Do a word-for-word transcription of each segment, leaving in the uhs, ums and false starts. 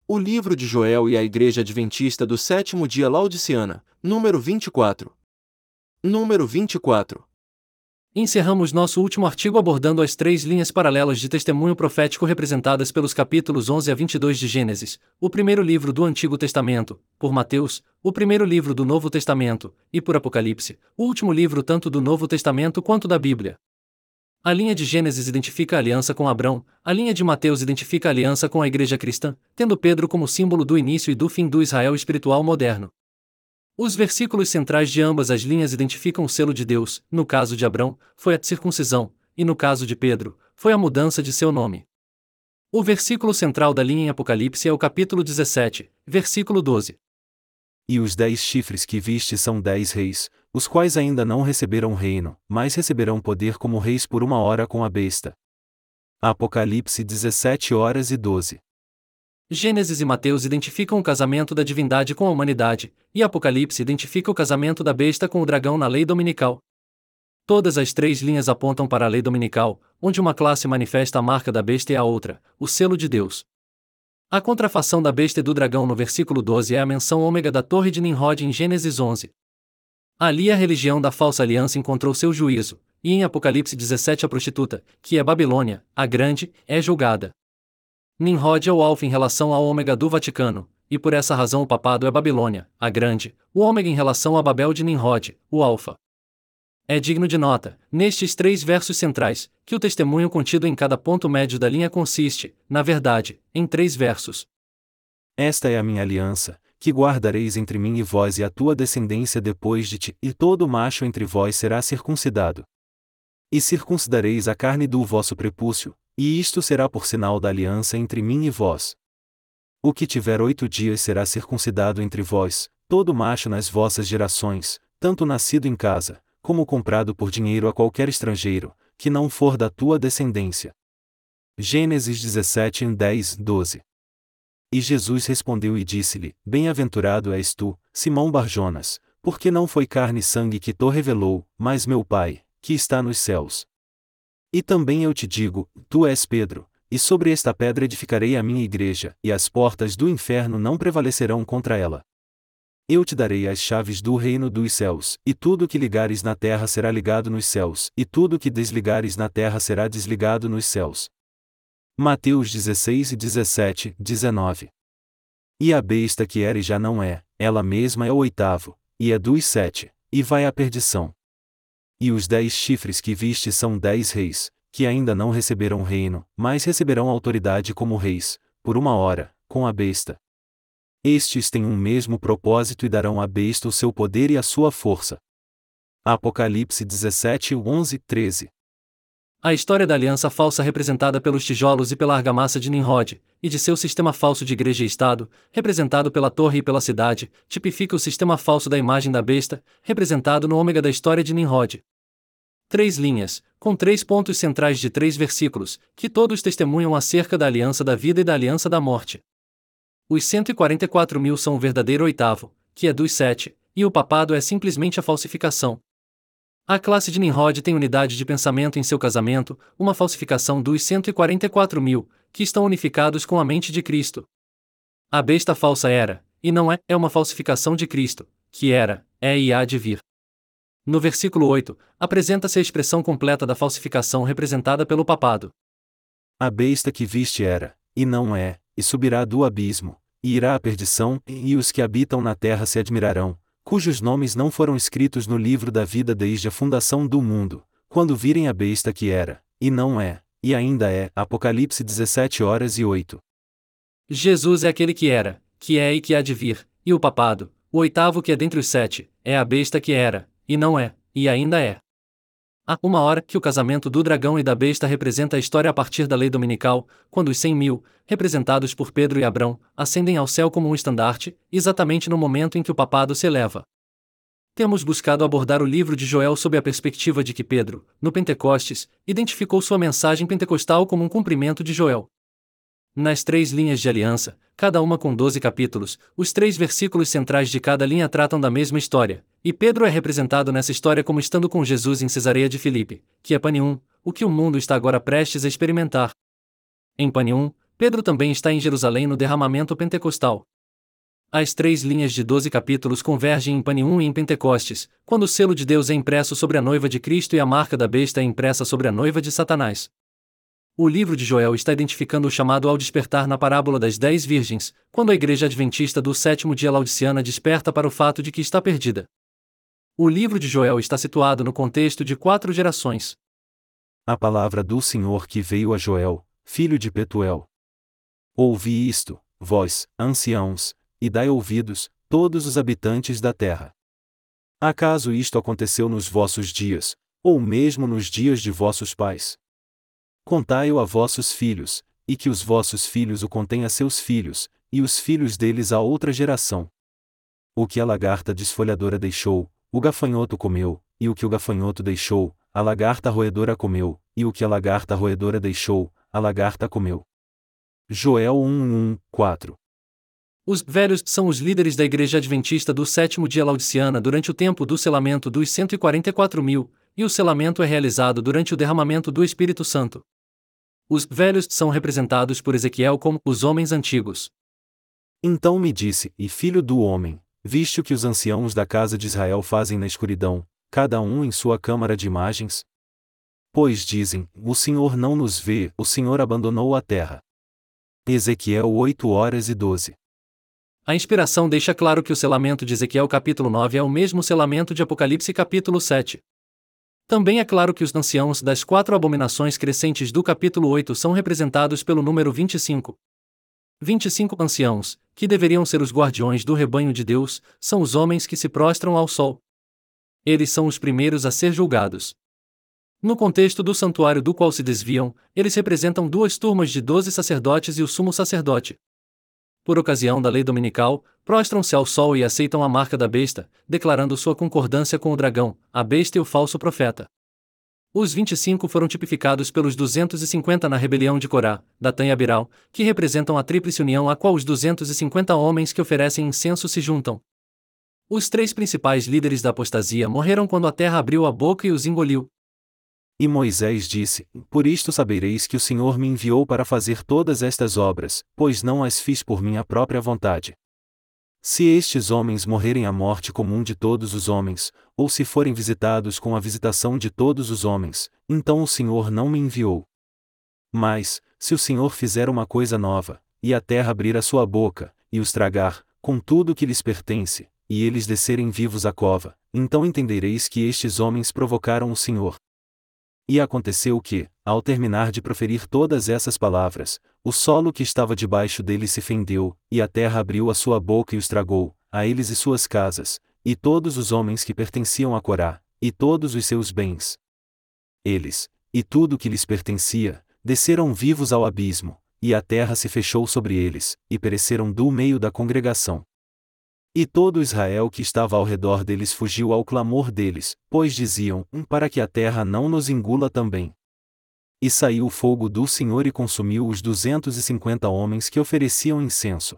O livro de Joel e a Igreja Adventista do Sétimo Dia Laodiceana, número vinte e quatro. Número vinte e quatro. Encerramos nosso último artigo abordando as três linhas paralelas de testemunho profético representadas pelos capítulos onze a vinte e dois de Gênesis, o primeiro livro do Antigo Testamento, por Mateus, o primeiro livro do Novo Testamento, e por Apocalipse, o último livro tanto do Novo Testamento quanto da Bíblia. A linha de Gênesis identifica a aliança com Abrão, a linha de Mateus identifica a aliança com a Igreja Cristã, tendo Pedro como símbolo do início e do fim do Israel espiritual moderno. Os versículos centrais de ambas as linhas identificam o selo de Deus. No caso de Abrão, foi a circuncisão, e no caso de Pedro, foi a mudança de seu nome. O versículo central da linha em Apocalipse é o capítulo dezessete, versículo doze. E os dez chifres que viste são dez reis, os quais ainda não receberam reino, mas receberão poder como reis por uma hora com a besta. Apocalipse dezessete horas e doze. Gênesis e Mateus identificam o casamento da divindade com a humanidade, e Apocalipse identifica o casamento da besta com o dragão na lei dominical. Todas as três linhas apontam para a lei dominical, onde uma classe manifesta a marca da besta e a outra, o selo de Deus. A contrafação da besta e do dragão no versículo doze é a menção ômega da torre de Nimrod em Gênesis onze. Ali a religião da falsa aliança encontrou seu juízo, e em Apocalipse dezessete a prostituta, que é Babilônia, a grande, é julgada. Nimrod é o alfa em relação ao ômega do Vaticano, e por essa razão o papado é Babilônia, a grande, o ômega em relação a Babel de Nimrod, o alfa. É digno de nota, nestes três versos centrais, que o testemunho contido em cada ponto médio da linha consiste, na verdade, em três versos. Esta é a minha aliança, que guardareis entre mim e vós e a tua descendência depois de ti, e todo macho entre vós será circuncidado. E circuncidareis a carne do vosso prepúcio, e isto será por sinal da aliança entre mim e vós. O que tiver oito dias será circuncidado entre vós, todo macho nas vossas gerações, tanto nascido em casa, como comprado por dinheiro a qualquer estrangeiro, que não for da tua descendência. Gênesis dezessete, dez, doze. E Jesus respondeu e disse-lhe: Bem-aventurado és tu, Simão Barjonas, porque não foi carne e sangue que to revelou, mas meu Pai, que está nos céus. E também eu te digo, tu és Pedro, e sobre esta pedra edificarei a minha igreja, e as portas do inferno não prevalecerão contra ela. Eu te darei as chaves do reino dos céus, e tudo que ligares na terra será ligado nos céus, e tudo que desligares na terra será desligado nos céus. Mateus dezesseis e dezessete, dezenove. E a besta que era e já não é, ela mesma é o oitavo, e é dos sete, e vai à perdição. E os dez chifres que viste são dez reis, que ainda não receberam reino, mas receberão autoridade como reis, por uma hora, com a besta. Estes têm um mesmo propósito e darão à besta o seu poder e a sua força. Apocalipse dezessete, onze, treze. A história da aliança falsa representada pelos tijolos e pela argamassa de Nimrod, e de seu sistema falso de igreja e Estado, representado pela torre e pela cidade, tipifica o sistema falso da imagem da besta, representado no ômega da história de Nimrod. Três linhas, com três pontos centrais de três versículos, que todos testemunham acerca da aliança da vida e da aliança da morte. Os cento e quarenta e quatro mil são o verdadeiro oitavo, que é dos sete, e o papado é simplesmente a falsificação. A classe de Nimrod tem unidade de pensamento em seu casamento, uma falsificação dos cento e quarenta e quatro mil, que estão unificados com a mente de Cristo. A besta falsa era, e não é, é uma falsificação de Cristo, que era, é e há de vir. No versículo oito, apresenta-se a expressão completa da falsificação representada pelo papado. A besta que viste era, e não é, e subirá do abismo, e irá à perdição, e os que habitam na terra se admirarão, cujos nomes não foram escritos no livro da vida desde a fundação do mundo, quando virem a besta que era, e não é, e ainda é. Apocalipse dezessete horas e oito. Jesus é aquele que era, que é e que há de vir, e o papado, o oitavo que é dentre os sete, é a besta que era, e não é, e ainda é. Há uma hora que o casamento do dragão e da besta representa a história a partir da lei dominical, quando os cem mil, representados por Pedro e Abrão, ascendem ao céu como um estandarte, exatamente no momento em que o papado se eleva. Temos buscado abordar o livro de Joel sob a perspectiva de que Pedro, no Pentecostes, identificou sua mensagem pentecostal como um cumprimento de Joel. Nas três linhas de aliança, cada uma com doze capítulos, os três versículos centrais de cada linha tratam da mesma história, e Pedro é representado nessa história como estando com Jesus em Cesareia de Filipe, que é Pane um, o que o mundo está agora prestes a experimentar. Em Pane um, Pedro também está em Jerusalém no derramamento pentecostal. As três linhas de doze capítulos convergem em Panium e em Pentecostes, quando o selo de Deus é impresso sobre a noiva de Cristo e a marca da besta é impressa sobre a noiva de Satanás. O livro de Joel está identificando o chamado ao despertar na parábola das dez virgens, quando a igreja adventista do sétimo dia laodiceana desperta para o fato de que está perdida. O livro de Joel está situado no contexto de quatro gerações. A palavra do Senhor que veio a Joel, filho de Petuel. Ouvi isto, vós, anciãos, e dai ouvidos, todos os habitantes da terra. Acaso isto aconteceu nos vossos dias, ou mesmo nos dias de vossos pais? Contai-o a vossos filhos, e que os vossos filhos o contem a seus filhos, e os filhos deles a outra geração. O que a lagarta desfolhadora deixou, o gafanhoto comeu, e o que o gafanhoto deixou, a lagarta roedora comeu, e o que a lagarta roedora deixou, a lagarta comeu. Joel um, um, quatro. Os velhos são os líderes da igreja adventista do sétimo dia laodiceana durante o tempo do selamento dos cento e quarenta e quatro mil, e o selamento é realizado durante o derramamento do Espírito Santo. Os velhos são representados por Ezequiel como os homens antigos. Então me disse, e filho do homem, viste o que os anciãos da casa de Israel fazem na escuridão, cada um em sua câmara de imagens? Pois dizem, o Senhor não nos vê, o Senhor abandonou a terra. Ezequiel oito horas e doze. A inspiração deixa claro que o selamento de Ezequiel capítulo nove é o mesmo selamento de Apocalipse capítulo sete. Também é claro que os anciãos das quatro abominações crescentes do capítulo oito são representados pelo número vinte e cinco. vinte e cinco anciãos, que deveriam ser os guardiões do rebanho de Deus, são os homens que se prostram ao sol. Eles são os primeiros a ser julgados. No contexto do santuário do qual se desviam, eles representam duas turmas de doze sacerdotes e o sumo sacerdote. Por ocasião da lei dominical, prostram-se ao sol e aceitam a marca da besta, declarando sua concordância com o dragão, a besta e o falso profeta. Os vinte e cinco foram tipificados pelos duzentos e cinquenta na rebelião de Corá, Datã e Abiral, que representam a tríplice união a qual os duzentos e cinquenta homens que oferecem incenso se juntam. Os três principais líderes da apostasia morreram quando a terra abriu a boca e os engoliu. E Moisés disse, por isto sabereis que o Senhor me enviou para fazer todas estas obras, pois não as fiz por minha própria vontade. Se estes homens morrerem a morte comum de todos os homens, ou se forem visitados com a visitação de todos os homens, então o Senhor não me enviou. Mas, se o Senhor fizer uma coisa nova, e a terra abrir a sua boca, e os tragar, com tudo que lhes pertence, e eles descerem vivos à cova, então entendereis que estes homens provocaram o Senhor. E aconteceu que, ao terminar de proferir todas essas palavras, o solo que estava debaixo deles se fendeu, e a terra abriu a sua boca e os tragou, a eles e suas casas, e todos os homens que pertenciam a Corá, e todos os seus bens. Eles, e tudo que lhes pertencia, desceram vivos ao abismo, e a terra se fechou sobre eles, e pereceram do meio da congregação. E todo Israel que estava ao redor deles fugiu ao clamor deles, pois diziam, para que a terra não nos engula também. E saiu o fogo do Senhor e consumiu os duzentos e cinquenta homens que ofereciam incenso.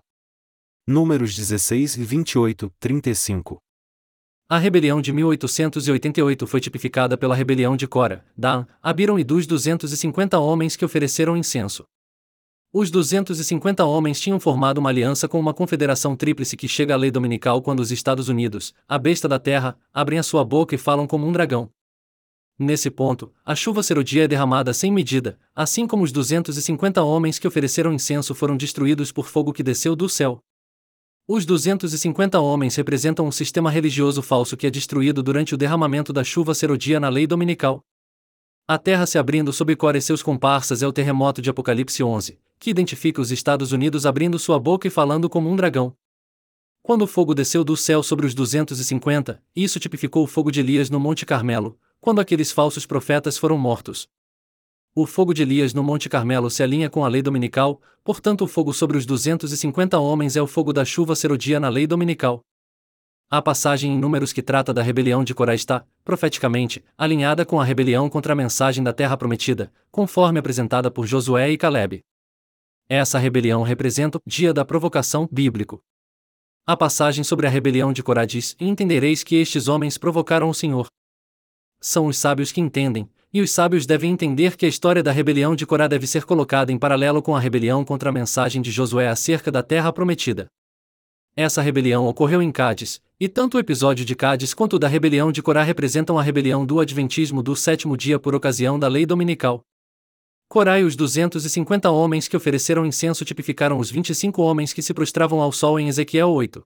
Números dezesseis e vinte e oito, trinta e cinco. A rebelião de mil oitocentos e oitenta e oito foi tipificada pela rebelião de Cora, Dan, Abiram e dos duzentos e cinquenta homens que ofereceram incenso. Os duzentos e cinquenta homens tinham formado uma aliança com uma confederação tríplice que chega à lei dominical quando os Estados Unidos, a besta da terra, abrem a sua boca e falam como um dragão. Nesse ponto, a chuva serodia é derramada sem medida, assim como os duzentos e cinquenta homens que ofereceram incenso foram destruídos por fogo que desceu do céu. Os duzentos e cinquenta homens representam um sistema religioso falso que é destruído durante o derramamento da chuva serodia na lei dominical. A terra se abrindo sob Cora e seus comparsas é o terremoto de Apocalipse onze, que identifica os Estados Unidos abrindo sua boca e falando como um dragão. Quando o fogo desceu do céu sobre os duzentos e cinquenta, isso tipificou o fogo de Elias no Monte Carmelo, quando aqueles falsos profetas foram mortos. O fogo de Elias no Monte Carmelo se alinha com a lei dominical, portanto o fogo sobre os duzentos e cinquenta homens é o fogo da chuva serodia na lei dominical. A passagem em Números que trata da rebelião de Corá está, profeticamente, alinhada com a rebelião contra a mensagem da Terra Prometida, conforme apresentada por Josué e Calebe. Essa rebelião representa o dia da provocação bíblico. A passagem sobre a rebelião de Corá diz: E entendereis que estes homens provocaram o Senhor. São os sábios que entendem, E os sábios devem entender que a história da rebelião de Corá deve ser colocada em paralelo com a rebelião contra a mensagem de Josué acerca da terra prometida. Essa rebelião ocorreu em Cádiz, e tanto o episódio de Cádiz quanto o da rebelião de Corá representam a rebelião do adventismo do sétimo dia por ocasião da lei dominical. Corá e os duzentos e cinquenta homens que ofereceram incenso tipificaram os vinte e cinco homens que se prostravam ao sol em Ezequiel oito.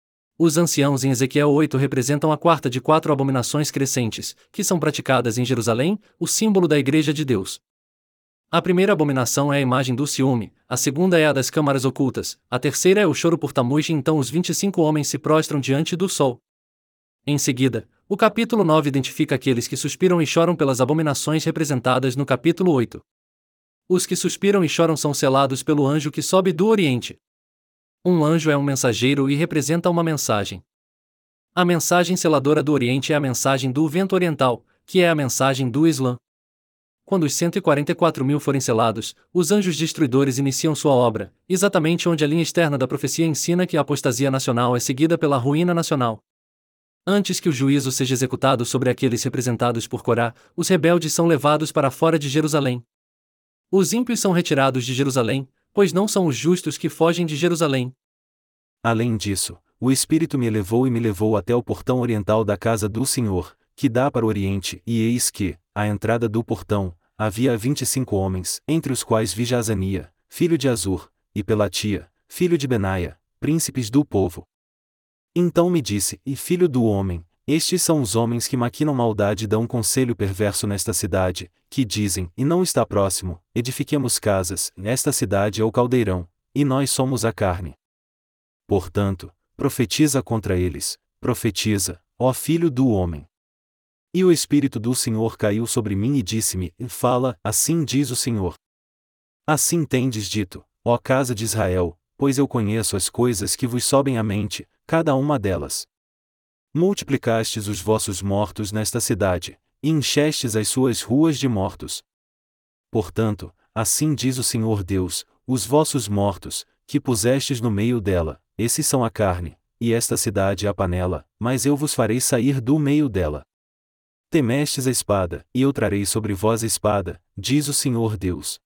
Os anciãos em Ezequiel oito representam a quarta de quatro abominações crescentes, que são praticadas em Jerusalém, o símbolo da Igreja de Deus. A primeira abominação é a imagem do ciúme, a segunda é a das câmaras ocultas, a terceira é o choro por Tamuz e então os vinte e cinco homens se prostram diante do sol. Em seguida, o capítulo nove identifica aqueles que suspiram e choram pelas abominações representadas no capítulo oito. Os que suspiram e choram são selados pelo anjo que sobe do Oriente. Um anjo é um mensageiro e representa uma mensagem. A mensagem seladora do Oriente é a mensagem do vento oriental, que é a mensagem do Islã. Quando os cento e quarenta e quatro mil forem selados, os anjos destruidores iniciam sua obra, exatamente onde a linha externa da profecia ensina que a apostasia nacional é seguida pela ruína nacional. Antes que o juízo seja executado sobre aqueles representados por Corá, os rebeldes são levados para fora de Jerusalém. Os ímpios são retirados de Jerusalém, pois não são os justos que fogem de Jerusalém. Além disso, o Espírito me elevou e me levou até o portão oriental da casa do Senhor, que dá para o Oriente, e eis que, à entrada do portão, havia vinte e cinco homens, entre os quais vi Jazania, filho de Azur, e Pelatia, filho de Benaia, príncipes do povo. Então me disse, e filho do homem, estes são os homens que maquinam maldade e dão conselho perverso nesta cidade, que dizem, e não está próximo, edifiquemos casas, nesta cidade é o caldeirão, e nós somos a carne. Portanto, profetiza contra eles, profetiza, ó filho do homem. E o Espírito do Senhor caiu sobre mim e disse-me, fala, assim diz o Senhor. Assim tendes dito, ó casa de Israel, pois eu conheço as coisas que vos sobem à mente, cada uma delas. Multiplicastes os vossos mortos nesta cidade, e enchestes as suas ruas de mortos. Portanto, assim diz o Senhor Deus, os vossos mortos, que pusestes no meio dela, esses são a carne, e esta cidade a panela, mas eu vos farei sair do meio dela. Temestes a espada, e eu trarei sobre vós a espada, diz o Senhor Deus.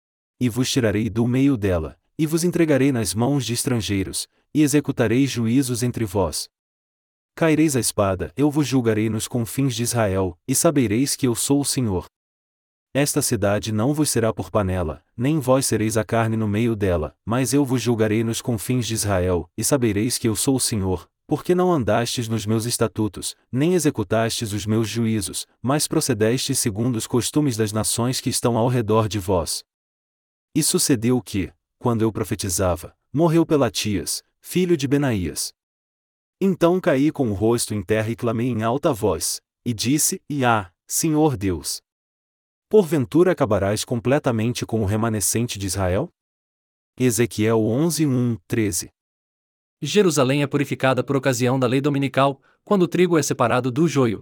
E vos tirarei do meio dela, e vos entregarei nas mãos de estrangeiros, e executarei juízos entre vós. Caireis a espada, eu vos julgarei nos confins de Israel, e sabereis que eu sou o Senhor. Esta cidade não vos será por panela, nem vós sereis a carne no meio dela, mas eu vos julgarei nos confins de Israel, e sabereis que eu sou o Senhor, porque não andastes nos meus estatutos, nem executastes os meus juízos, mas procedestes segundo os costumes das nações que estão ao redor de vós. E sucedeu que, quando eu profetizava, morreu Pelatias, filho de Benaías. Então caí com o rosto em terra e clamei em alta voz, e disse, e ah, Senhor Deus! Porventura acabarás completamente com o remanescente de Israel? Ezequiel onze, um, treze. Jerusalém é purificada por ocasião da lei dominical, quando o trigo é separado do joio.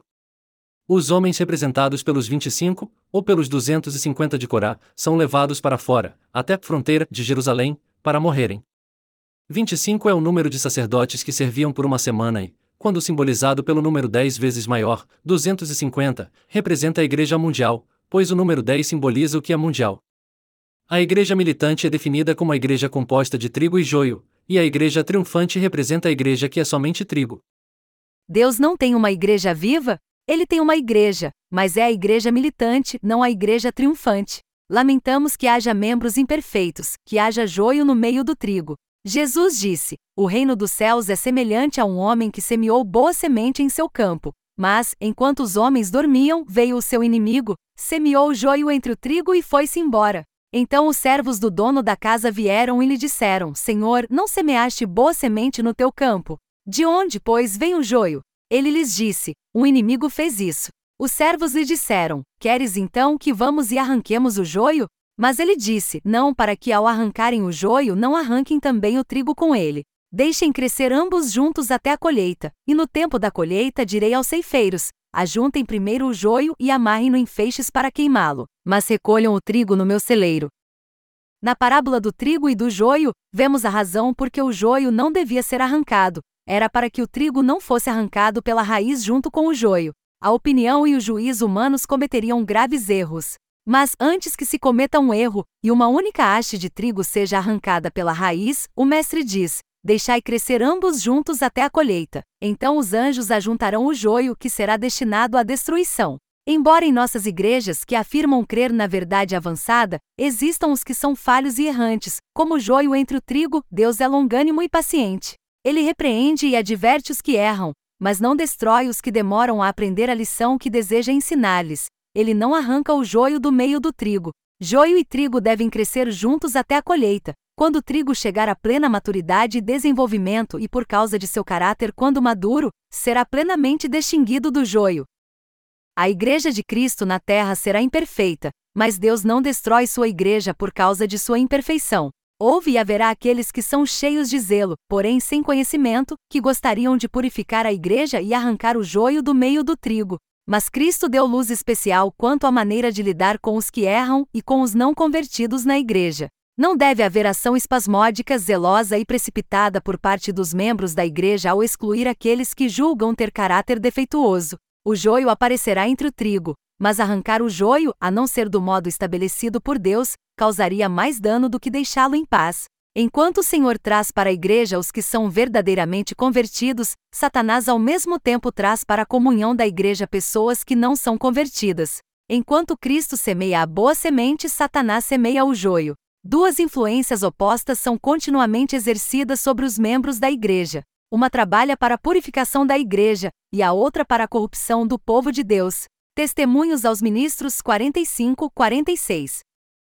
Os homens representados pelos vinte e cinco, ou pelos duzentos e cinquenta de Corá, são levados para fora, até a fronteira de Jerusalém, para morrerem. vinte e cinco é o número de sacerdotes que serviam por uma semana e, quando simbolizado pelo número dez vezes maior, duzentos e cinquenta, representa a Igreja Mundial, pois o número dez simboliza o que é mundial. A Igreja militante é definida como a igreja composta de trigo e joio, e a Igreja triunfante representa a igreja que é somente trigo. Deus não tem uma igreja viva? Ele tem uma igreja, mas é a igreja militante, não a igreja triunfante. Lamentamos que haja membros imperfeitos, que haja joio no meio do trigo. Jesus disse, o reino dos céus é semelhante a um homem que semeou boa semente em seu campo. Mas, enquanto os homens dormiam, veio o seu inimigo, semeou o joio entre o trigo e foi-se embora. Então os servos do dono da casa vieram e lhe disseram, Senhor, não semeaste boa semente no teu campo? De onde, pois, vem o joio? Ele lhes disse, um inimigo fez isso. Os servos lhe disseram, queres então que vamos e arranquemos o joio? Mas ele disse, não, para que ao arrancarem o joio não arranquem também o trigo com ele. Deixem crescer ambos juntos até a colheita, e no tempo da colheita direi aos ceifeiros, ajuntem primeiro o joio e amarrem-no em feixes para queimá-lo, mas recolham o trigo no meu celeiro. Na parábola do trigo e do joio, vemos a razão por que o joio não devia ser arrancado, era para que o trigo não fosse arrancado pela raiz junto com o joio. a opinião e o juízo humanos cometeriam graves erros. Mas, antes que se cometa um erro, e uma única haste de trigo seja arrancada pela raiz, o mestre diz: deixai crescer ambos juntos até a colheita. Então os anjos ajuntarão o joio que será destinado à destruição. Embora em nossas igrejas que afirmam crer na verdade avançada, existam os que são falhos e errantes, como o joio entre o trigo, Deus é longânimo e paciente. Ele repreende e adverte os que erram, mas não destrói os que demoram a aprender a lição que deseja ensinar-lhes. Ele não arranca o joio do meio do trigo. Joio e trigo devem crescer juntos até a colheita. Quando o trigo chegar à plena maturidade e desenvolvimento e por causa de seu caráter quando maduro, será plenamente distinguido do joio. A Igreja de Cristo na Terra será imperfeita, mas Deus não destrói sua Igreja por causa de sua imperfeição. Houve e haverá aqueles que são cheios de zelo, porém sem conhecimento, que gostariam de purificar a Igreja e arrancar o joio do meio do trigo. Mas Cristo deu luz especial quanto à maneira de lidar com os que erram e com os não convertidos na Igreja. Não deve haver ação espasmódica, zelosa e precipitada por parte dos membros da Igreja ao excluir aqueles que julgam ter caráter defeituoso. O joio aparecerá entre o trigo, mas arrancar o joio, a não ser do modo estabelecido por Deus, causaria mais dano do que deixá-lo em paz. Enquanto o Senhor traz para a Igreja os que são verdadeiramente convertidos, Satanás ao mesmo tempo traz para a comunhão da Igreja pessoas que não são convertidas. Enquanto Cristo semeia a boa semente, Satanás semeia o joio. Duas influências opostas são continuamente exercidas sobre os membros da Igreja. Uma trabalha para a purificação da Igreja, e a outra para a corrupção do povo de Deus. Testemunhos aos Ministros quarenta e cinco, quarenta e seis.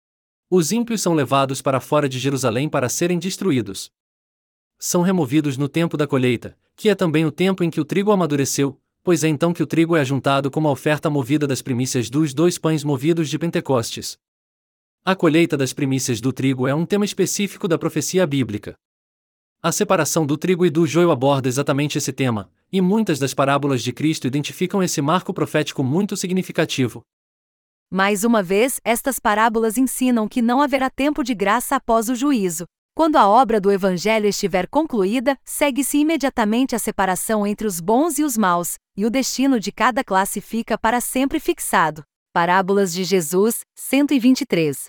Os ímpios são levados para fora de Jerusalém para serem destruídos. São removidos no tempo da colheita, que é também o tempo em que o trigo amadureceu, pois é então que o trigo é ajuntado como a oferta movida das primícias dos dois pães movidos de Pentecostes. A colheita das primícias do trigo é um tema específico da profecia bíblica. A separação do trigo e do joio aborda exatamente esse tema, e muitas das parábolas de Cristo identificam esse marco profético muito significativo. Mais uma vez, estas parábolas ensinam que não haverá tempo de graça após o juízo. Quando a obra do Evangelho estiver concluída, segue-se imediatamente a separação entre os bons e os maus, e o destino de cada classe fica para sempre fixado. Parábolas de Jesus, cento e vinte e três.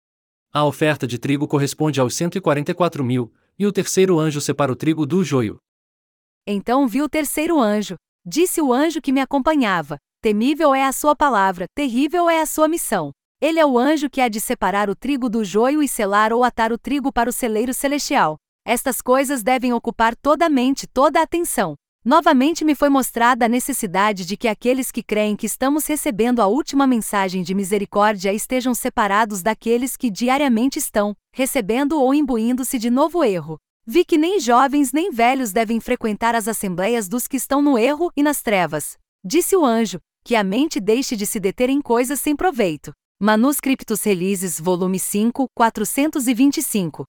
A oferta de trigo corresponde aos cento e quarenta e quatro mil, e o terceiro anjo separa o trigo do joio. Então vi o terceiro anjo. Disse o anjo que me acompanhava: temível é a sua palavra, terrível é a sua missão. Ele é o anjo que há de separar o trigo do joio e selar ou atar o trigo para o celeiro celestial. Estas coisas devem ocupar toda a mente, toda a atenção. Novamente me foi mostrada a necessidade de que aqueles que creem que estamos recebendo a última mensagem de misericórdia estejam separados daqueles que diariamente estão recebendo ou imbuindo-se de novo erro. Vi que nem jovens nem velhos devem frequentar as assembleias dos que estão no erro e nas trevas. Disse o anjo, que a mente deixe de se deter em coisas sem proveito. Manuscriptus Releases, volume cinco, quatrocentos e vinte e cinco.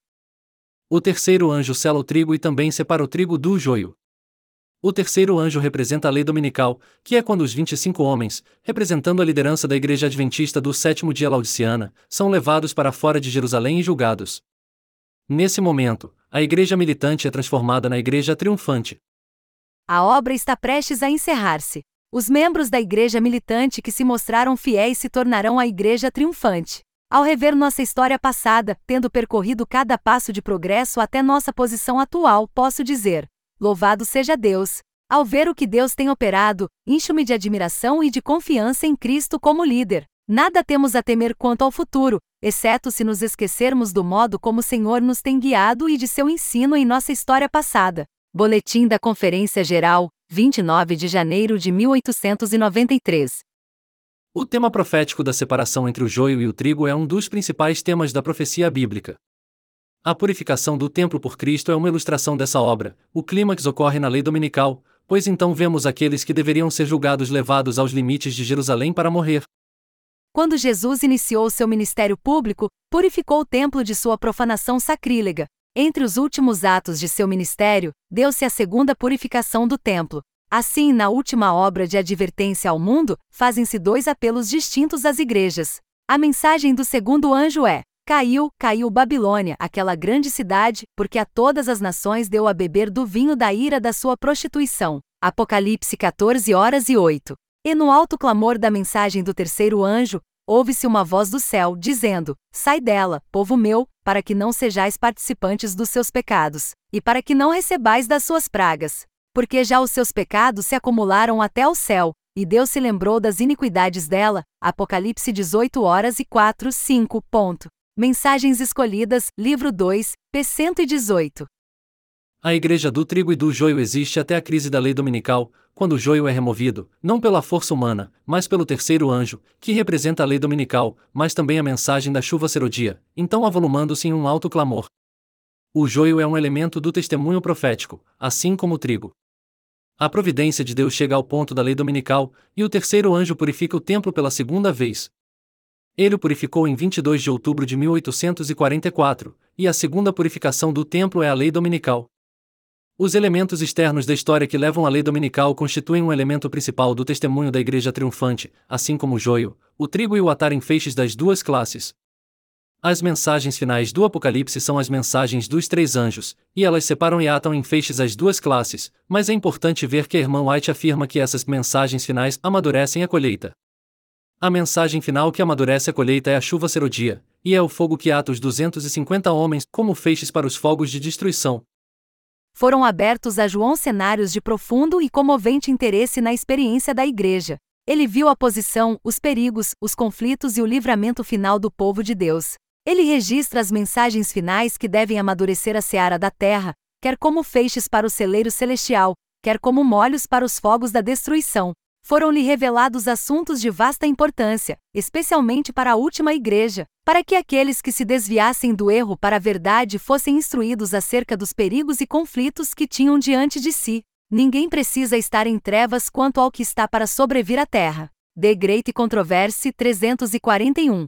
O terceiro anjo sela o trigo e também separa o trigo do joio. O terceiro anjo representa a lei dominical, que é quando os vinte e cinco homens, representando a liderança da Igreja Adventista do sétimo dia laodiceana, são levados para fora de Jerusalém e julgados. Nesse momento, a Igreja militante é transformada na Igreja triunfante. A obra está prestes a encerrar-se. Os membros da Igreja militante que se mostraram fiéis se tornarão a Igreja triunfante. Ao rever nossa história passada, tendo percorrido cada passo de progresso até nossa posição atual, posso dizer: louvado seja Deus! Ao ver o que Deus tem operado, encho-me de admiração e de confiança em Cristo como líder. Nada temos a temer quanto ao futuro, exceto se nos esquecermos do modo como o Senhor nos tem guiado e de seu ensino em nossa história passada. Boletim da Conferência Geral, vinte e nove de janeiro de mil oitocentos e noventa e três. O tema profético da separação entre o joio e o trigo é um dos principais temas da profecia bíblica. A purificação do templo por Cristo é uma ilustração dessa obra. O clímax ocorre na lei dominical, pois então vemos aqueles que deveriam ser julgados levados aos limites de Jerusalém para morrer. Quando Jesus iniciou seu ministério público, purificou o templo de sua profanação sacrílega. Entre os últimos atos de seu ministério, deu-se a segunda purificação do templo. Assim, na última obra de advertência ao mundo, fazem-se dois apelos distintos às igrejas. A mensagem do segundo anjo é: Caiu, caiu Babilônia, aquela grande cidade, porque a todas as nações deu a beber do vinho da ira da sua prostituição. Apocalipse quatorze horas e oito. E no alto clamor da mensagem do terceiro anjo, ouve-se uma voz do céu, dizendo: Sai dela, povo meu, para que não sejais participantes dos seus pecados, e para que não recebais das suas pragas. Porque já os seus pecados se acumularam até ao céu, e Deus se lembrou das iniquidades dela. Apocalipse dezoito horas e quatro, cinco. Ponto. Mensagens escolhidas, livro dois, p cento e dezoito. A igreja do trigo e do joio existe até a crise da lei dominical, quando o joio é removido, não pela força humana, mas pelo terceiro anjo, que representa a lei dominical, mas também a mensagem da chuva serodia, então avolumando-se em um alto clamor. O joio é um elemento do testemunho profético, assim como o trigo. A providência de Deus chega ao ponto da lei dominical, e o terceiro anjo purifica o templo pela segunda vez. Ele o purificou em vinte e dois de outubro de mil oitocentos e quarenta e quatro, e a segunda purificação do templo é a lei dominical. Os elementos externos da história que levam à lei dominical constituem um elemento principal do testemunho da igreja triunfante, assim como o joio, o trigo e o atar em feixes das duas classes. As mensagens finais do Apocalipse são as mensagens dos três anjos, e elas separam e atam em feixes as duas classes, mas é importante ver que a irmã White afirma que essas mensagens finais amadurecem a colheita. A mensagem final que amadurece a colheita é a chuva serodia, e é o fogo que ata os duzentos e cinquenta homens como feixes para os fogos de destruição. Foram abertos a João cenários de profundo e comovente interesse na experiência da igreja. Ele viu a posição, os perigos, os conflitos e o livramento final do povo de Deus. Ele registra as mensagens finais que devem amadurecer a seara da terra, quer como feixes para o celeiro celestial, quer como molhos para os fogos da destruição. Foram-lhe revelados assuntos de vasta importância, especialmente para a última igreja, para que aqueles que se desviassem do erro para a verdade fossem instruídos acerca dos perigos e conflitos que tinham diante de si. Ninguém precisa estar em trevas quanto ao que está para sobrevir à terra. The Great Controversy trezentos e quarenta e um.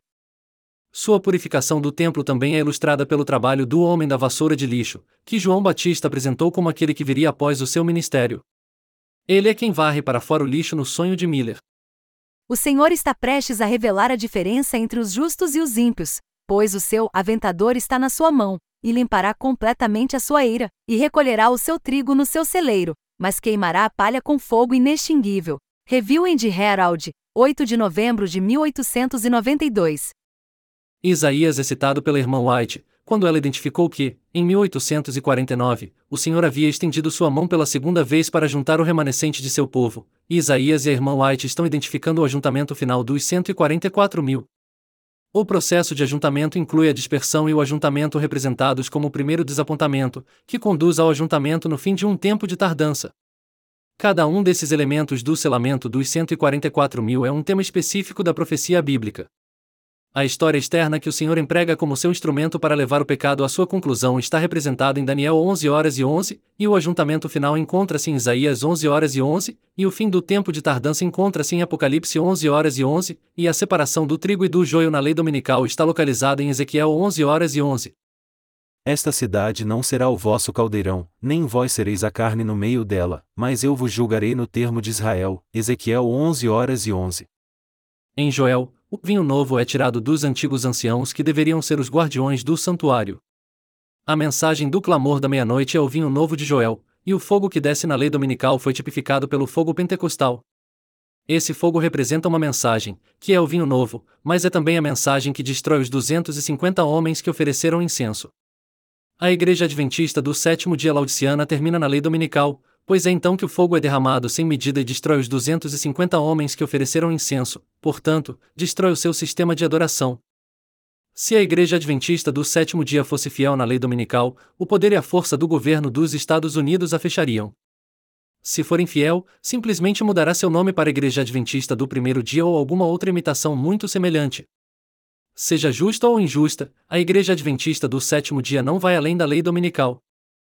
Sua purificação do templo também é ilustrada pelo trabalho do homem da vassoura de lixo, que João Batista apresentou como aquele que viria após o seu ministério. Ele é quem varre para fora o lixo no sonho de Miller. O Senhor está prestes a revelar a diferença entre os justos e os ímpios, pois o seu aventador está na sua mão, e limpará completamente a sua eira, e recolherá o seu trigo no seu celeiro, mas queimará a palha com fogo inextinguível. Review and Herald, oito de novembro de mil oitocentos e noventa e dois. Isaías é citado pela irmã White, quando ela identificou que, em mil oitocentos e quarenta e nove, o Senhor havia estendido sua mão pela segunda vez para juntar o remanescente de seu povo, e Isaías e a irmã White estão identificando o ajuntamento final dos cento e quarenta e quatro mil. O processo de ajuntamento inclui a dispersão e o ajuntamento representados como o primeiro desapontamento, que conduz ao ajuntamento no fim de um tempo de tardança. Cada um desses elementos do selamento dos cento e quarenta e quatro mil é um tema específico da profecia bíblica. A história externa que o Senhor emprega como seu instrumento para levar o pecado à sua conclusão está representada em Daniel onze horas e onze, e o ajuntamento final encontra-se em Isaías onze horas e onze, e o fim do tempo de tardança encontra-se em Apocalipse onze horas e onze, e a separação do trigo e do joio na lei dominical está localizada em Ezequiel onze horas e onze. Esta cidade não será o vosso caldeirão, nem vós sereis a carne no meio dela, mas eu vos julgarei no termo de Israel. Ezequiel onze horas e onze. Em Joel, o vinho novo é tirado dos antigos anciãos que deveriam ser os guardiões do santuário. A mensagem do clamor da meia-noite é o vinho novo de Joel, e o fogo que desce na lei dominical foi tipificado pelo fogo pentecostal. Esse fogo representa uma mensagem, que é o vinho novo, mas é também a mensagem que destrói os duzentos e cinquenta homens que ofereceram incenso. A Igreja Adventista do sétimo dia laodiceana termina na lei dominical, pois é então que o fogo é derramado sem medida e destrói os duzentos e cinquenta homens que ofereceram incenso, portanto, destrói o seu sistema de adoração. Se a Igreja Adventista do sétimo dia fosse fiel na lei dominical, o poder e a força do governo dos Estados Unidos a fechariam. Se for infiel, simplesmente mudará seu nome para Igreja Adventista do primeiro dia ou alguma outra imitação muito semelhante. Seja justa ou injusta, a Igreja Adventista do sétimo dia não vai além da lei dominical.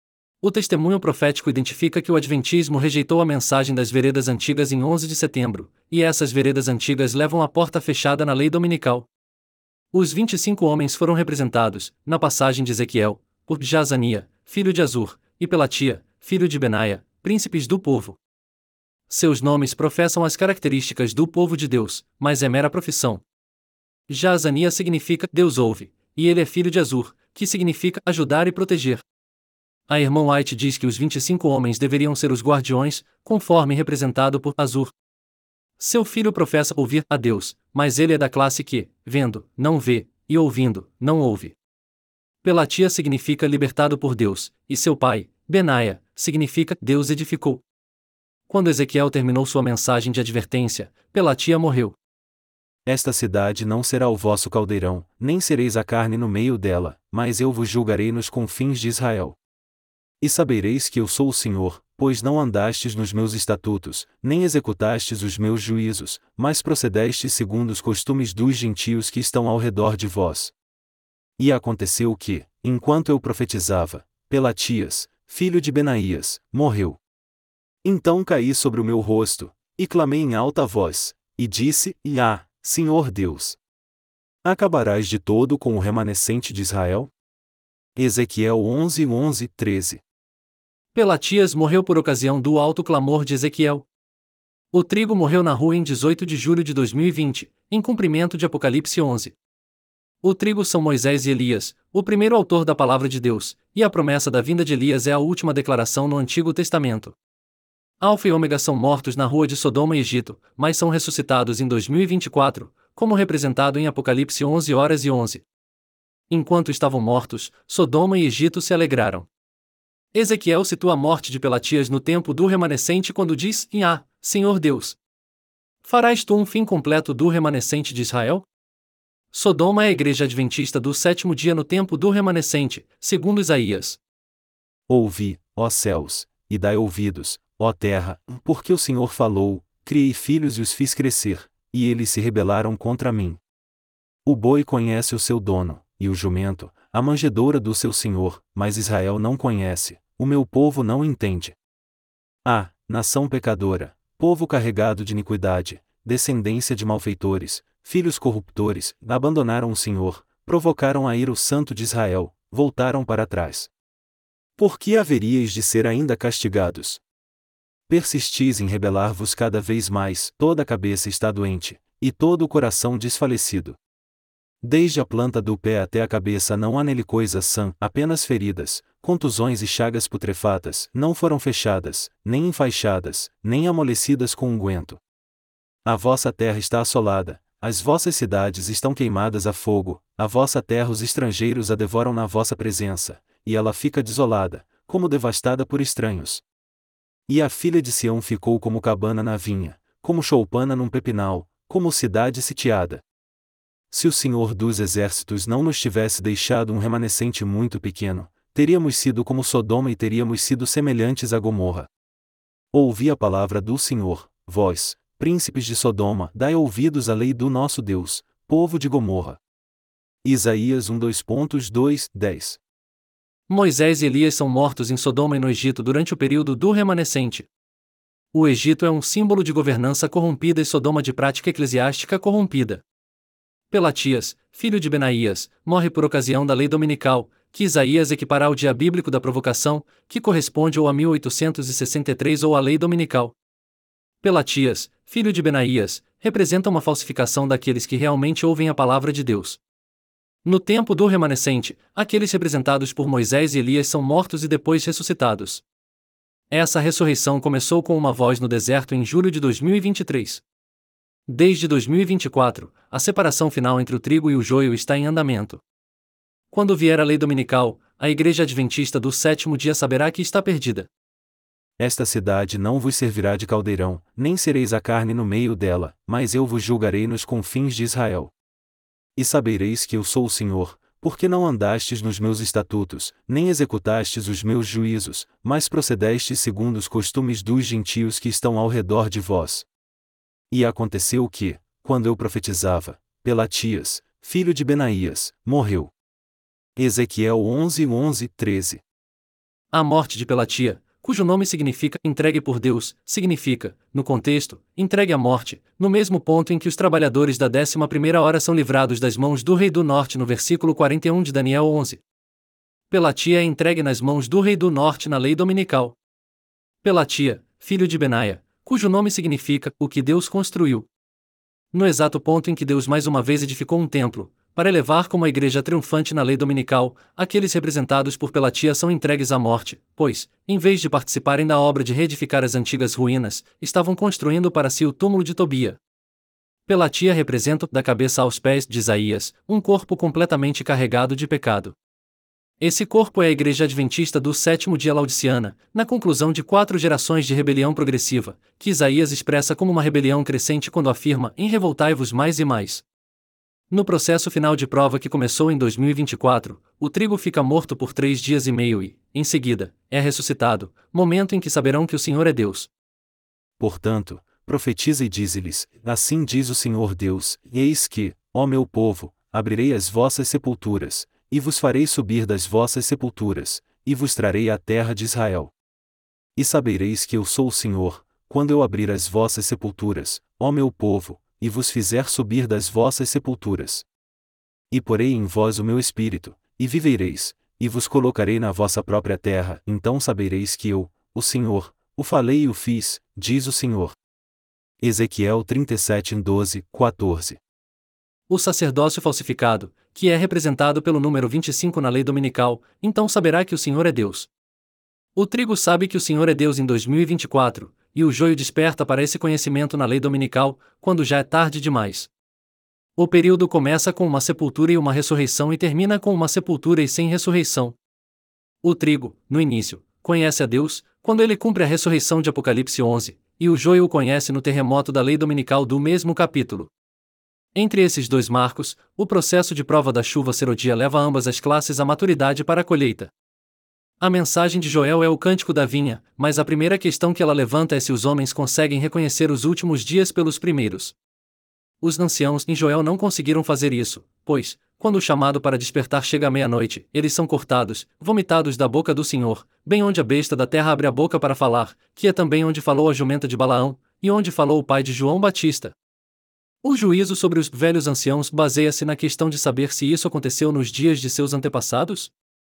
O testemunho profético identifica que o Adventismo rejeitou a mensagem das veredas antigas em onze de setembro, e essas veredas antigas levam à porta fechada na lei dominical. Os vinte e cinco homens foram representados, na passagem de Ezequiel, por Jazania, filho de Azur, e Pelatia, filho de Benaia, príncipes do povo. Seus nomes professam as características do povo de Deus, mas é mera profissão. Jazania significa Deus ouve, e ele é filho de Azur, que significa ajudar e proteger. A irmã White diz que os vinte e cinco homens deveriam ser os guardiões, conforme representado por Azur. Seu filho professa ouvir a Deus, mas ele é da classe que, vendo, não vê, e ouvindo, não ouve. Pelatia significa libertado por Deus, e seu pai, Benaia, significa Deus edificou. Quando Ezequiel terminou sua mensagem de advertência, Pelatia morreu. Esta cidade não será o vosso caldeirão, nem sereis a carne no meio dela, mas eu vos julgarei nos confins de Israel. E sabereis que eu sou o Senhor, pois não andastes nos meus estatutos, nem executastes os meus juízos, mas procedestes segundo os costumes dos gentios que estão ao redor de vós. E aconteceu que, enquanto eu profetizava, Pelatias, filho de Benaías, morreu. Então caí sobre o meu rosto, e clamei em alta voz, e disse: Ah, Senhor Deus! Acabarás de todo com o remanescente de Israel? Ezequiel onze, onze, treze. Pelatias morreu por ocasião do alto clamor de Ezequiel. O trigo morreu na rua em dezoito de julho de dois mil e vinte, em cumprimento de Apocalipse onze. O trigo são Moisés e Elias, o primeiro autor da palavra de Deus, e a promessa da vinda de Elias é a última declaração no Antigo Testamento. Alfa e Ômega são mortos na rua de Sodoma e Egito, mas são ressuscitados em dois mil e vinte e quatro, como representado em Apocalipse onze horas e onze. Enquanto estavam mortos, Sodoma e Egito se alegraram. Ezequiel situa a morte de Pelatias no tempo do remanescente quando diz: Ah, Senhor Deus! Farás tu um fim completo do remanescente de Israel? Sodoma é a igreja adventista do sétimo dia no tempo do remanescente, segundo Isaías. Ouvi, ó céus, e dai ouvidos, ó terra, porque o Senhor falou, criei filhos e os fiz crescer, e eles se rebelaram contra mim. O boi conhece o seu dono, e o jumento, a manjedoura do seu senhor, mas Israel não conhece, o meu povo não entende. Ah, nação pecadora, povo carregado de iniquidade, descendência de malfeitores, filhos corruptores, abandonaram o Senhor, provocaram a ira o Santo de Israel, voltaram para trás. Por que haveríeis de ser ainda castigados? Persistis em rebelar-vos cada vez mais, toda a cabeça está doente, e todo o coração desfalecido. Desde a planta do pé até a cabeça não há nele coisa sã, apenas feridas, contusões e chagas putrefatas, não foram fechadas, nem enfaixadas, nem amolecidas com unguento. A vossa terra está assolada, as vossas cidades estão queimadas a fogo, a vossa terra os estrangeiros a devoram na vossa presença, e ela fica desolada, como devastada por estranhos. E a filha de Sião ficou como cabana na vinha, como choupana num pepinal, como cidade sitiada. Se o Senhor dos Exércitos não nos tivesse deixado um remanescente muito pequeno, teríamos sido como Sodoma e teríamos sido semelhantes a Gomorra. Ouvi a palavra do Senhor, vós, príncipes de Sodoma, dai ouvidos à lei do nosso Deus, povo de Gomorra. Isaías um, dois, dois, dez. Moisés e Elias são mortos em Sodoma e no Egito durante o período do remanescente. O Egito é um símbolo de governança corrompida e Sodoma de prática eclesiástica corrompida. Pelatias, filho de Benaías, morre por ocasião da lei dominical, que Isaías equipará ao dia bíblico da provocação, que corresponde ou a mil oitocentos e sessenta e três ou à lei dominical. Pelatias, filho de Benaías, representa uma falsificação daqueles que realmente ouvem a palavra de Deus. No tempo do remanescente, aqueles representados por Moisés e Elias são mortos e depois ressuscitados. Essa ressurreição começou com uma voz no deserto em julho de dois mil e vinte e três. Desde dois mil e vinte e quatro, a separação final entre o trigo e o joio está em andamento. Quando vier a lei dominical, a igreja adventista do sétimo dia saberá que está perdida. Esta cidade não vos servirá de caldeirão, nem sereis a carne no meio dela, mas eu vos julgarei nos confins de Israel. E sabereis que eu sou o Senhor, porque não andastes nos meus estatutos, nem executastes os meus juízos, mas procedestes segundo os costumes dos gentios que estão ao redor de vós. E aconteceu que, quando eu profetizava, Pelatias, filho de Benaías, morreu. Ezequiel onze, onze, treze. A morte de Pelatia, cujo nome significa entregue por Deus, significa, no contexto, entregue à morte, no mesmo ponto em que os trabalhadores da décima primeira hora são livrados das mãos do rei do norte no versículo quarenta e um de Daniel onze. Pelatia é entregue nas mãos do rei do norte na lei dominical. Pelatia, filho de Benaia, cujo nome significa o que Deus construiu. No exato ponto em que Deus mais uma vez edificou um templo, para elevar como a igreja triunfante na lei dominical, aqueles representados por Pelatia são entregues à morte, pois, em vez de participarem da obra de reedificar as antigas ruínas, estavam construindo para si o túmulo de Tobia. Pelatia representa, da cabeça aos pés de Isaías, um corpo completamente carregado de pecado. Esse corpo é a igreja adventista do sétimo dia laodiceana, na conclusão de quatro gerações de rebelião progressiva, que Isaías expressa como uma rebelião crescente quando afirma: em revoltai-vos mais e mais. No processo final de prova que começou em dois mil e vinte e quatro, o trigo fica morto por três dias e meio e, em seguida, é ressuscitado, momento em que saberão que o Senhor é Deus. Portanto, profetiza e dize-lhes: assim diz o Senhor Deus, eis que, ó meu povo, abrirei as vossas sepulturas, e vos farei subir das vossas sepulturas, e vos trarei à terra de Israel. E sabereis que eu sou o Senhor, quando eu abrir as vossas sepulturas, ó meu povo, e vos fizer subir das vossas sepulturas. E porei em vós o meu espírito, e vivereis, e vos colocarei na vossa própria terra, então sabereis que eu, o Senhor, o falei e o fiz, diz o Senhor. Ezequiel trinta e sete, doze, quatorze. O sacerdócio falsificado, que é representado pelo número vinte e cinco na lei dominical, então saberá que o Senhor é Deus. O trigo sabe que o Senhor é Deus em dois mil e vinte e quatro, e o joio desperta para esse conhecimento na lei dominical, quando já é tarde demais. O período começa com uma sepultura e uma ressurreição e termina com uma sepultura e sem ressurreição. O trigo, no início, conhece a Deus, quando ele cumpre a ressurreição de Apocalipse onze, e o joio o conhece no terremoto da lei dominical do mesmo capítulo. Entre esses dois marcos, o processo de prova da chuva serodia leva ambas as classes à maturidade para a colheita. A mensagem de Joel é o cântico da vinha, mas a primeira questão que ela levanta é se os homens conseguem reconhecer os últimos dias pelos primeiros. Os anciãos em Joel não conseguiram fazer isso, pois, quando o chamado para despertar chega à meia-noite, eles são cortados, vomitados da boca do Senhor, bem onde a besta da terra abre a boca para falar, que é também onde falou a jumenta de Balaão, e onde falou o pai de João Batista. O juízo sobre os velhos anciãos baseia-se na questão de saber se isso aconteceu nos dias de seus antepassados?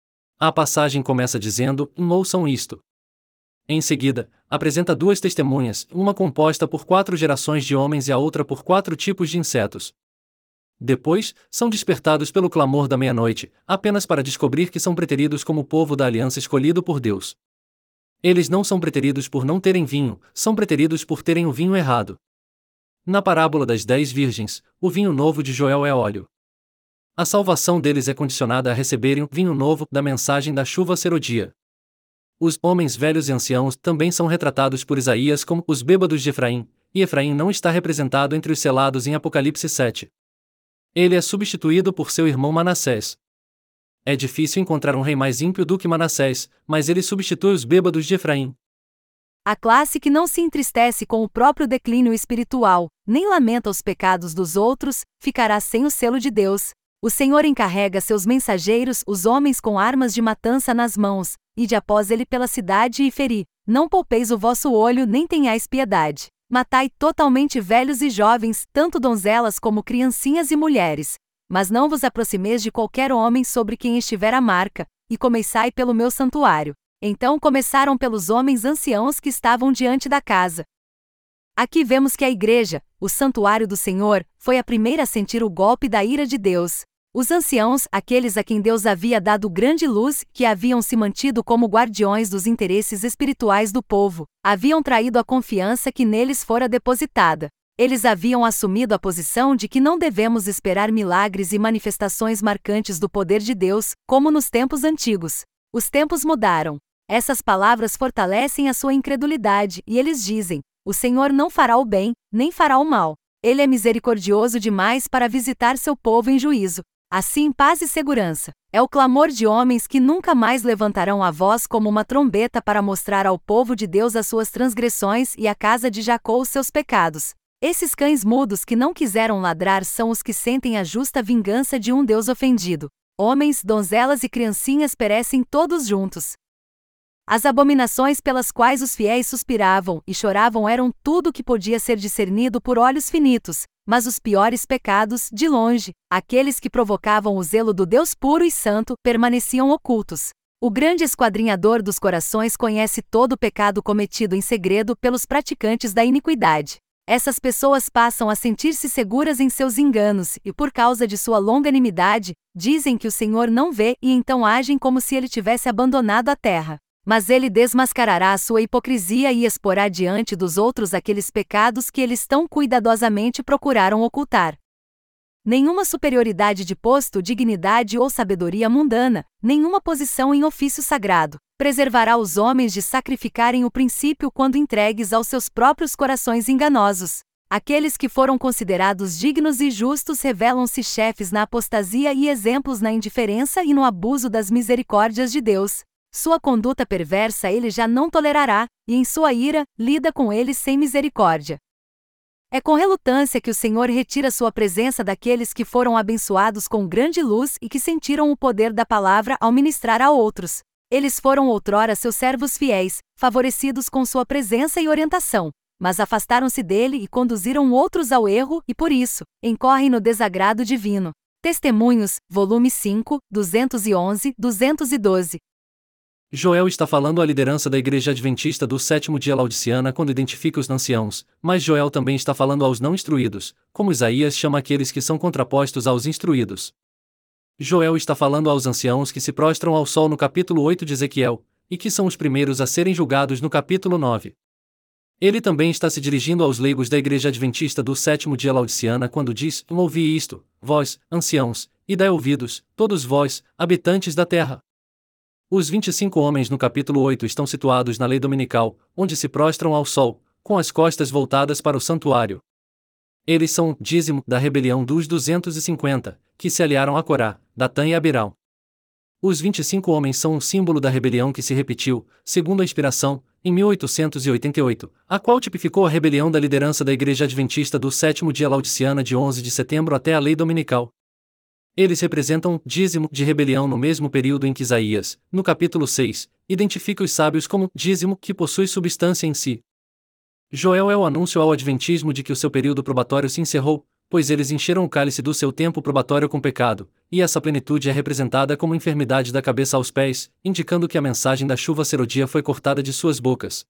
A passagem começa dizendo: ouçam isto. Em seguida, apresenta duas testemunhas, uma composta por quatro gerações de homens e a outra por quatro tipos de insetos. Depois, são despertados pelo clamor da meia-noite, apenas para descobrir que são preteridos como povo da aliança escolhido por Deus. Eles não são preteridos por não terem vinho, são preteridos por terem o vinho errado. Na parábola das dez virgens, o vinho novo de Joel é óleo. A salvação deles é condicionada a receberem o vinho novo da mensagem da chuva serodia. Os homens velhos e anciãos também são retratados por Isaías como os bêbados de Efraim, e Efraim não está representado entre os selados em Apocalipse sete. Ele é substituído por seu irmão Manassés. É difícil encontrar um rei mais ímpio do que Manassés, mas ele substitui os bêbados de Efraim. A classe que não se entristece com o próprio declínio espiritual, nem lamenta os pecados dos outros, ficará sem o selo de Deus. O Senhor encarrega seus mensageiros, os homens com armas de matança nas mãos, ide após ele pela cidade e feri. Não poupeis o vosso olho nem tenhais piedade. Matai totalmente velhos e jovens, tanto donzelas como criancinhas e mulheres. Mas não vos aproximeis de qualquer homem sobre quem estiver a marca, e começai pelo meu santuário. Então começaram pelos homens anciãos que estavam diante da casa. Aqui vemos que a igreja, o santuário do Senhor, foi a primeira a sentir o golpe da ira de Deus. Os anciãos, aqueles a quem Deus havia dado grande luz, que haviam se mantido como guardiões dos interesses espirituais do povo, haviam traído a confiança que neles fora depositada. Eles haviam assumido a posição de que não devemos esperar milagres e manifestações marcantes do poder de Deus, como nos tempos antigos. Os tempos mudaram. Essas palavras fortalecem a sua incredulidade, e eles dizem: o Senhor não fará o bem, nem fará o mal. Ele é misericordioso demais para visitar seu povo em juízo. Assim, paz e segurança. É o clamor de homens que nunca mais levantarão a voz como uma trombeta para mostrar ao povo de Deus as suas transgressões e à casa de Jacó os seus pecados. Esses cães mudos que não quiseram ladrar são os que sentem a justa vingança de um Deus ofendido. Homens, donzelas e criancinhas perecem todos juntos. As abominações pelas quais os fiéis suspiravam e choravam eram tudo que podia ser discernido por olhos finitos, mas os piores pecados, de longe, aqueles que provocavam o zelo do Deus puro e santo, permaneciam ocultos. O grande esquadrinhador dos corações conhece todo o pecado cometido em segredo pelos praticantes da iniquidade. Essas pessoas passam a sentir-se seguras em seus enganos e, por causa de sua longanimidade, dizem que o Senhor não vê e então agem como se ele tivesse abandonado a terra. Mas ele desmascarará a sua hipocrisia e exporá diante dos outros aqueles pecados que eles tão cuidadosamente procuraram ocultar. Nenhuma superioridade de posto, dignidade ou sabedoria mundana, nenhuma posição em ofício sagrado, preservará os homens de sacrificarem o princípio quando entregues aos seus próprios corações enganosos. Aqueles que foram considerados dignos e justos revelam-se chefes na apostasia e exemplos na indiferença e no abuso das misericórdias de Deus. Sua conduta perversa ele já não tolerará, e em sua ira, lida com eles sem misericórdia. É com relutância que o Senhor retira sua presença daqueles que foram abençoados com grande luz e que sentiram o poder da palavra ao ministrar a outros. Eles foram outrora seus servos fiéis, favorecidos com sua presença e orientação, mas afastaram-se dele e conduziram outros ao erro e, por isso, incorrem no desagrado divino. Testemunhos, volume cinco, duzentos e onze, duzentos e doze. Joel está falando à liderança da Igreja Adventista do sétimo dia laodiceana quando identifica os anciãos, mas Joel também está falando aos não instruídos, como Isaías chama aqueles que são contrapostos aos instruídos. Joel está falando aos anciãos que se prostram ao sol no capítulo oito de Ezequiel, e que são os primeiros a serem julgados no capítulo nove. Ele também está se dirigindo aos leigos da Igreja Adventista do sétimo dia laodiceana quando diz: ouvi isto, vós, anciãos, e dai ouvidos, todos vós, habitantes da terra. Os vinte e cinco homens no capítulo oito estão situados na lei dominical, onde se prostram ao sol, com as costas voltadas para o santuário. Eles são dízimo da rebelião dos duzentos e cinquenta, que se aliaram a Corá, Datã e Abiram. Os vinte e cinco homens são um símbolo da rebelião que se repetiu, segundo a inspiração, em mil oitocentos e oitenta e oito, a qual tipificou a rebelião da liderança da Igreja Adventista do sétimo dia laodiceana de onze de setembro até a lei dominical. Eles representam dízimo de rebelião no mesmo período em que Isaías, no capítulo seis, identifica os sábios como dízimo que possui substância em si. Joel é o anúncio ao adventismo de que o seu período probatório se encerrou, pois eles encheram o cálice do seu tempo probatório com pecado, e essa plenitude é representada como enfermidade da cabeça aos pés, indicando que a mensagem da chuva serodia foi cortada de suas bocas.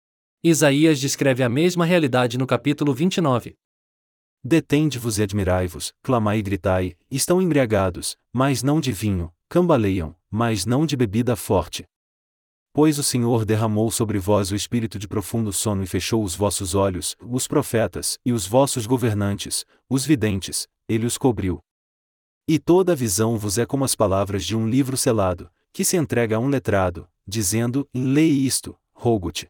Isaías descreve a mesma realidade no capítulo vinte e nove. Detende-vos e admirai-vos, clamai e gritai, estão embriagados, mas não de vinho, cambaleiam, mas não de bebida forte. Pois o Senhor derramou sobre vós o espírito de profundo sono e fechou os vossos olhos, os profetas, e os vossos governantes, os videntes, ele os cobriu. E toda a visão vos é como as palavras de um livro selado, que se entrega a um letrado, dizendo, lê isto, rogo-te.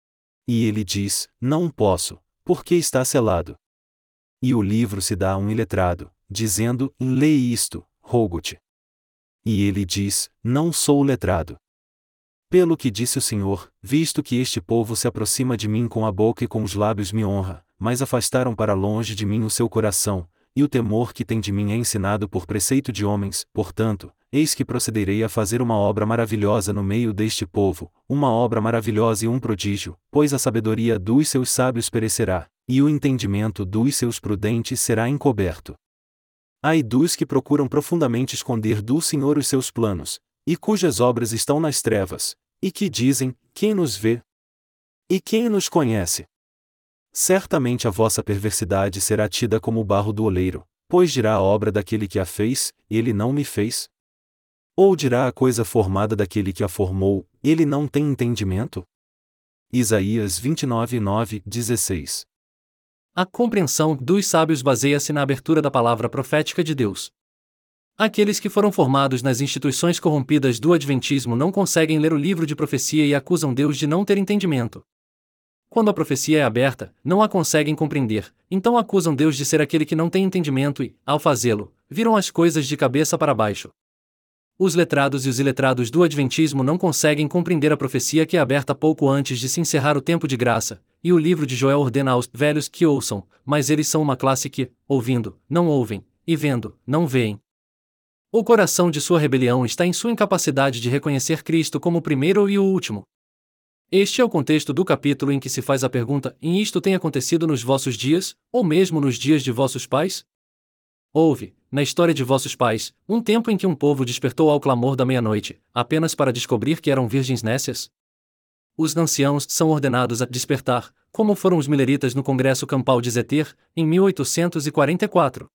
E ele diz, não posso, porque está selado. E o livro se dá a um iletrado, dizendo, lê isto, rogo-te. E ele diz, não sou letrado. Pelo que disse o Senhor, visto que este povo se aproxima de mim com a boca e com os lábios me honra, mas afastaram para longe de mim o seu coração, e o temor que tem de mim é ensinado por preceito de homens, portanto, eis que procederei a fazer uma obra maravilhosa no meio deste povo, uma obra maravilhosa e um prodígio, pois a sabedoria dos seus sábios perecerá, e o entendimento dos seus prudentes será encoberto. Ai dos que procuram profundamente esconder do Senhor os seus planos, e cujas obras estão nas trevas, e que dizem, quem nos vê? E quem nos conhece? Certamente a vossa perversidade será tida como o barro do oleiro, pois dirá a obra daquele que a fez, ele não me fez? Ou dirá a coisa formada daquele que a formou, ele não tem entendimento? Isaías vinte e nove, nove, dezesseis. A compreensão dos sábios baseia-se na abertura da palavra profética de Deus. Aqueles que foram formados nas instituições corrompidas do Adventismo não conseguem ler o livro de profecia e acusam Deus de não ter entendimento. Quando a profecia é aberta, não a conseguem compreender, então acusam Deus de ser aquele que não tem entendimento e, ao fazê-lo, viram as coisas de cabeça para baixo. Os letrados e os iletrados do Adventismo não conseguem compreender a profecia que é aberta pouco antes de se encerrar o tempo de graça, e o livro de Joel ordena aos velhos que ouçam, mas eles são uma classe que, ouvindo, não ouvem, e vendo, não veem. O coração de sua rebelião está em sua incapacidade de reconhecer Cristo como o primeiro e o último. Este é o contexto do capítulo em que se faz a pergunta: e isto tem acontecido nos vossos dias, ou mesmo nos dias de vossos pais? Houve, na história de vossos pais, um tempo em que um povo despertou ao clamor da meia-noite, apenas para descobrir que eram virgens nécias? Os anciãos são ordenados a despertar, como foram os mileritas no Congresso Campal de Zeter, em mil oitocentos e quarenta e quatro.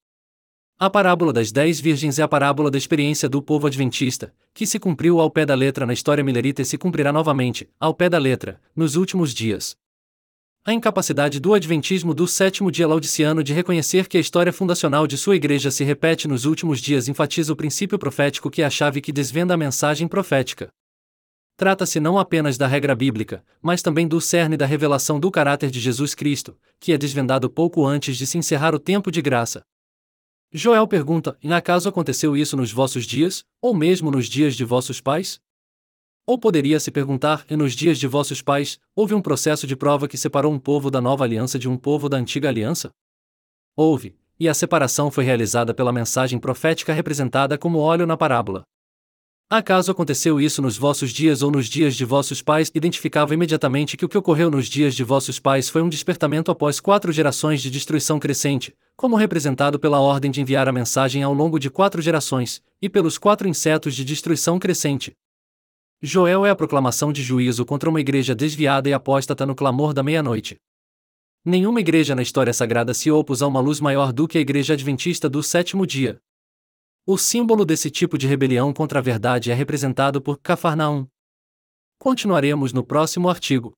A parábola das dez virgens é a parábola da experiência do povo adventista, que se cumpriu ao pé da letra na história milerita e se cumprirá novamente, ao pé da letra, nos últimos dias. A incapacidade do adventismo do sétimo dia laodiceano de reconhecer que a história fundacional de sua igreja se repete nos últimos dias enfatiza o princípio profético que é a chave que desvenda a mensagem profética. Trata-se não apenas da regra bíblica, mas também do cerne da revelação do caráter de Jesus Cristo, que é desvendado pouco antes de se encerrar o tempo de graça. Joel pergunta: e acaso aconteceu isso nos vossos dias, ou mesmo nos dias de vossos pais? Ou poderia se perguntar: e nos dias de vossos pais, houve um processo de prova que separou um povo da nova aliança de um povo da antiga aliança? Houve, e a separação foi realizada pela mensagem profética representada como óleo na parábola. Acaso aconteceu isso nos vossos dias ou nos dias de vossos pais? Identificava imediatamente que o que ocorreu nos dias de vossos pais foi um despertamento após quatro gerações de destruição crescente, como representado pela ordem de enviar a mensagem ao longo de quatro gerações, e pelos quatro insetos de destruição crescente. Joel é a proclamação de juízo contra uma igreja desviada e apóstata no clamor da meia-noite. Nenhuma igreja na história sagrada se opôs a uma luz maior do que a igreja adventista do sétimo dia. O símbolo desse tipo de rebelião contra a verdade é representado por Cafarnaum. Continuaremos no próximo artigo.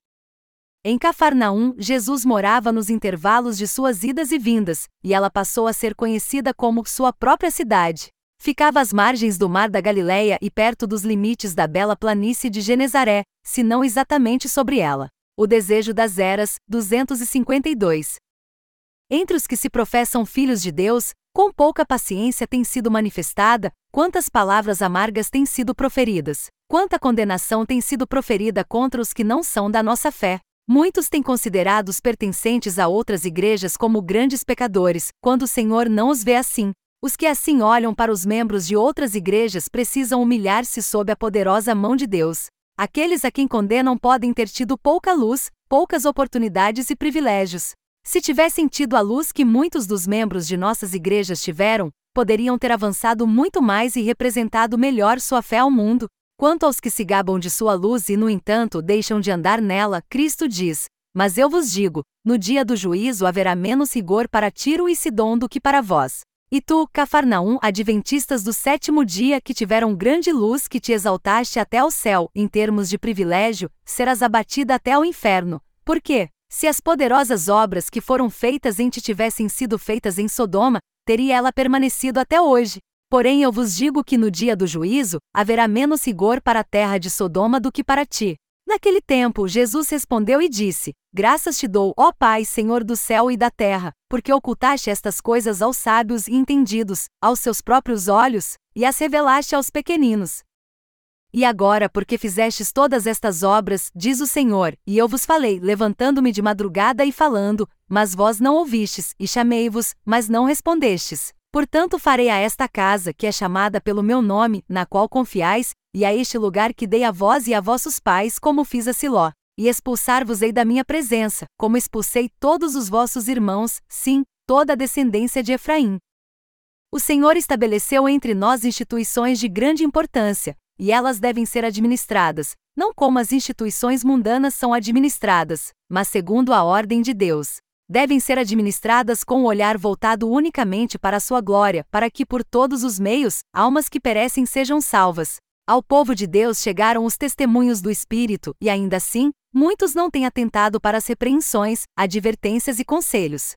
Em Cafarnaum, Jesus morava nos intervalos de suas idas e vindas, e ela passou a ser conhecida como sua própria cidade. Ficava às margens do mar da Galileia e perto dos limites da bela planície de Genezaré, se não exatamente sobre ela. O desejo das eras, duzentos e cinquenta e dois. Entre os que se professam filhos de Deus, com pouca paciência tem sido manifestada, quantas palavras amargas têm sido proferidas, quanta condenação tem sido proferida contra os que não são da nossa fé. Muitos têm considerado os pertencentes a outras igrejas como grandes pecadores, quando o Senhor não os vê assim. Os que assim olham para os membros de outras igrejas precisam humilhar-se sob a poderosa mão de Deus. Aqueles a quem condenam podem ter tido pouca luz, poucas oportunidades e privilégios. Se tivessem tido a luz que muitos dos membros de nossas igrejas tiveram, poderiam ter avançado muito mais e representado melhor sua fé ao mundo. Quanto aos que se gabam de sua luz e, no entanto, deixam de andar nela, Cristo diz: mas eu vos digo, no dia do juízo haverá menos rigor para Tiro e Sidom do que para vós. E tu, Cafarnaum, adventistas do sétimo dia que tiveram grande luz que te exaltaste até ao céu, em termos de privilégio, serás abatida até ao inferno. Por quê? Se as poderosas obras que foram feitas em ti tivessem sido feitas em Sodoma, teria ela permanecido até hoje. Porém eu vos digo que no dia do juízo, haverá menos rigor para a terra de Sodoma do que para ti. Naquele tempo, Jesus respondeu e disse: graças te dou, ó Pai, Senhor do céu e da terra, porque ocultaste estas coisas aos sábios e entendidos, aos seus próprios olhos, e as revelaste aos pequeninos. E agora, porque fizestes todas estas obras, diz o Senhor, e eu vos falei, levantando-me de madrugada e falando, mas vós não ouvistes, e chamei-vos, mas não respondestes. Portanto farei a esta casa, que é chamada pelo meu nome, na qual confiais, e a este lugar que dei a vós e a vossos pais, como fiz a Siló, e expulsar-vos-ei da minha presença, como expulsei todos os vossos irmãos, sim, toda a descendência de Efraim. O Senhor estabeleceu entre nós instituições de grande importância, e elas devem ser administradas, não como as instituições mundanas são administradas, mas segundo a ordem de Deus. Devem ser administradas com o olhar voltado unicamente para a sua glória, para que por todos os meios, almas que perecem sejam salvas. Ao povo de Deus chegaram os testemunhos do Espírito, e ainda assim, muitos não têm atentado para as repreensões, advertências e conselhos.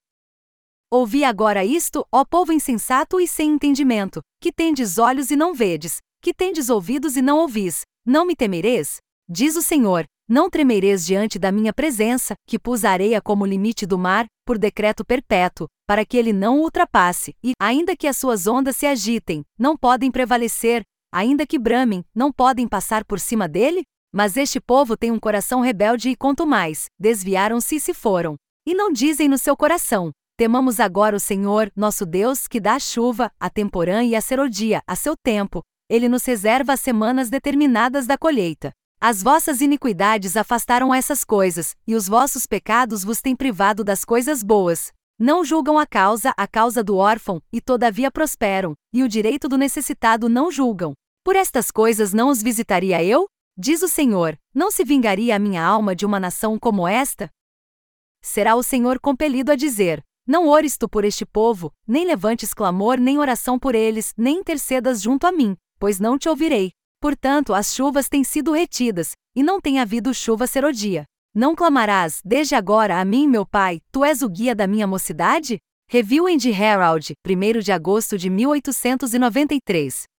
Ouvi agora isto, ó povo insensato e sem entendimento, que tendes olhos e não vedes, que tendes ouvidos e não ouvis, não me temereis? Diz o Senhor, não tremereis diante da minha presença, que pus a areia como limite do mar, por decreto perpétuo, para que ele não o ultrapasse, e, ainda que as suas ondas se agitem, não podem prevalecer, ainda que bramem, não podem passar por cima dele? Mas este povo tem um coração rebelde e quanto mais, desviaram-se e se foram. E não dizem no seu coração, temamos agora o Senhor, nosso Deus, que dá a chuva, a temporã e a serodia, a seu tempo. Ele nos reserva as semanas determinadas da colheita. As vossas iniquidades afastaram essas coisas, e os vossos pecados vos têm privado das coisas boas. Não julgam a causa, a causa do órfão, e todavia prosperam, e o direito do necessitado não julgam. Por estas coisas não os visitaria eu? Diz o Senhor: não se vingaria a minha alma de uma nação como esta? Será o Senhor compelido a dizer: não ores tu por este povo, nem levantes clamor nem oração por eles, nem intercedas junto a mim, pois não te ouvirei. Portanto, as chuvas têm sido retidas, e não tem havido chuva serodia. Não clamarás, desde agora a mim, meu pai, tu és o guia da minha mocidade? Review and Herald, primeiro de agosto de mil oitocentos e noventa e três.